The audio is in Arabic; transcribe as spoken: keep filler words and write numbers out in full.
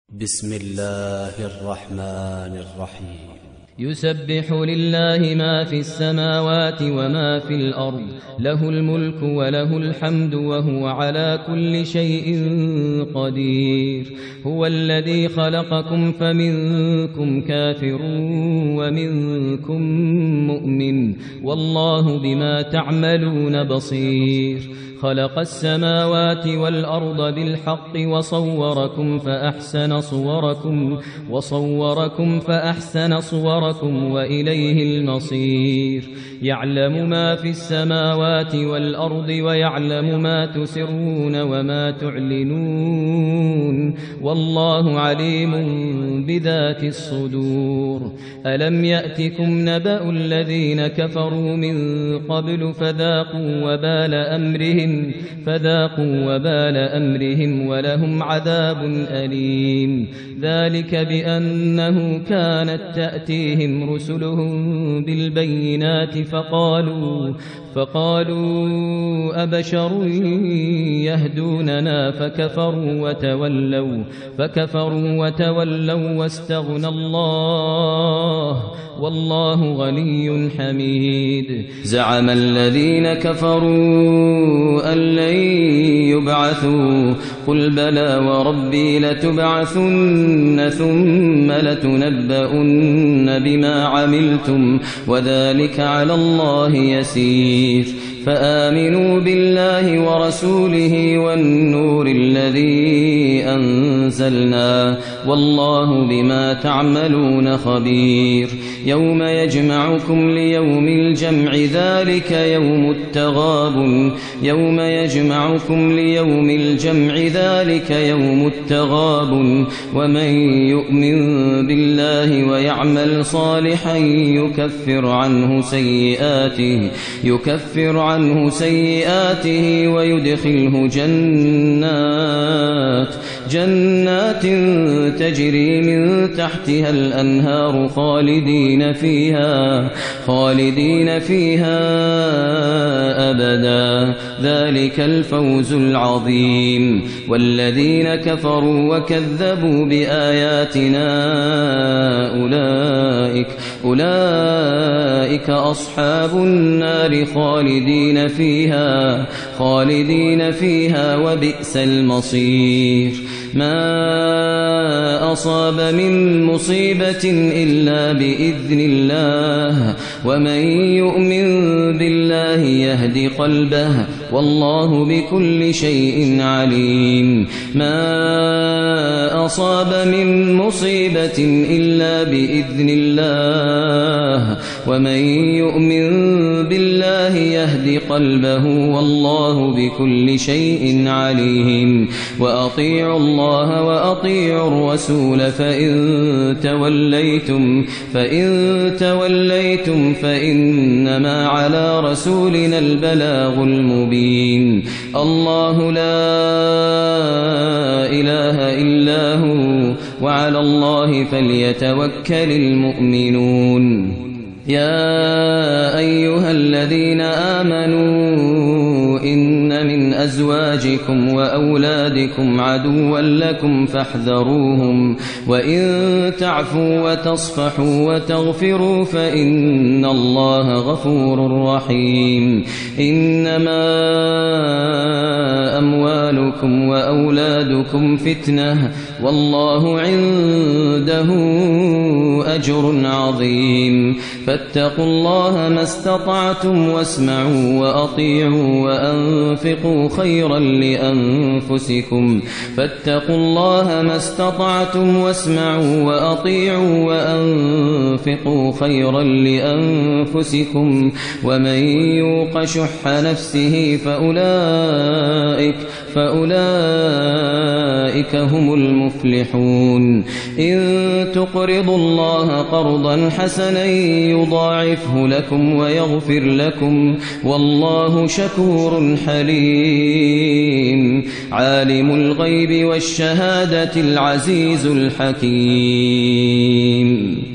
بسم الله الرحمن الرحيم. يسبح لله ما في السماوات وما في الأرض، له الملك وله الحمد وهو على كل شيء قدير. هو الذي خلقكم فمنكم كافر ومنكم مؤمن، والله بما تعملون بصير. خلق السماوات والأرض بالحق وصوركم فأحسن صوركم وصوركم فأحسن صوركم وإليه المصير. يعلم ما في السماوات والأرض ويعلم ما تسرون وما تعلنون، والله عليم بذات الصدور. ألم يأتكم نبأ الذين كفروا من قبل فذاقوا وبال أمرهم فذاقوا وبال أمرهم ولهم عذاب أليم. ذلك بأنه كانت تأتيهم رسلهم بالبينات فقالوا فقالوا أبشر يهدوننا فكفروا وتولوا فكفروا وتولوا واستغنى الله والله غني حميد. زعم الذين كفروا أن لن يبعثوا قل بلى وربي لتبعثن ثم لتنبؤن بما عملتم وذلك على الله يسير. فآمنوا بالله ورسوله والنور الذي أنزلنا والله بما تعملون خبير. يوم يجمعكم ليوم الجمع ذلك يوم التغابن يوم يجمعكم ليوم الجمع ذلك يوم التغابن ومن يؤمن بالله ويعمل صالحا يكفر عنه سيئاته يكفر عنه سيئاته ويدخله جنات جنات تجري من تحتها الأنهار خالدين فيها خالدين فيها أبدا ذلك الفوز العظيم. والذين كفروا وكذبوا بآياتنا أولئك أولئك أصحاب النار خالدين فيها خالدين فيها وبئس المصير. ما أصاب من مصيبة إلا بإذن الله ومن يؤمن بالله يهد قلبه والله بكل شيء عليم. ما أصاب من مصيبة إلا بإذن الله ومن يؤمن بالله يهد قلبه والله بكل شيء عليم. وأطيعوا الله وأطيعوا الرسول فإن توليتم فإن توليتم فإنما على رسولنا البلاغ المبين. الله لا إله إلا هو وعلى الله فليتوكل المؤمنون. يا أيها الذين آمنوا إن من أزواجكم وأولادكم عدوا لكم فاحذروهم وإن تعفوا وتصفحوا وتغفروا فإن الله غفور رحيم. إنما أموالكم وأولادكم فتنة والله عنده أجر عظيم. فاتقوا الله ما استطعتم واسمعوا وأطيعوا وأنفقوا خيرا لأنفسكم فاتقوا الله ما استطعتم واسمعوا وأطيعوا وأنفقوا خيرا لأنفسكم ومن يوق شح نفسه فأولئك فأولئك هم المفلحون. إن تقرضوا الله قرضا حسنا يضاعفه لكم ويغفر لكم والله شكور حليم. عالم الغيب والشهادة العزيز الحكيم.